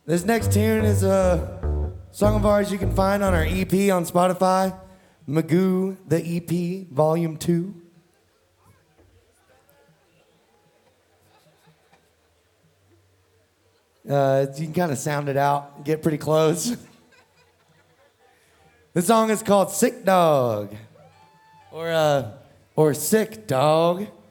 This next tune is a song of ours you can find on our EP on Spotify, Magoo, the EP, Volume 2. You can kind of sound it out, get pretty close. The song is called Sick Dog, or Sick Dog.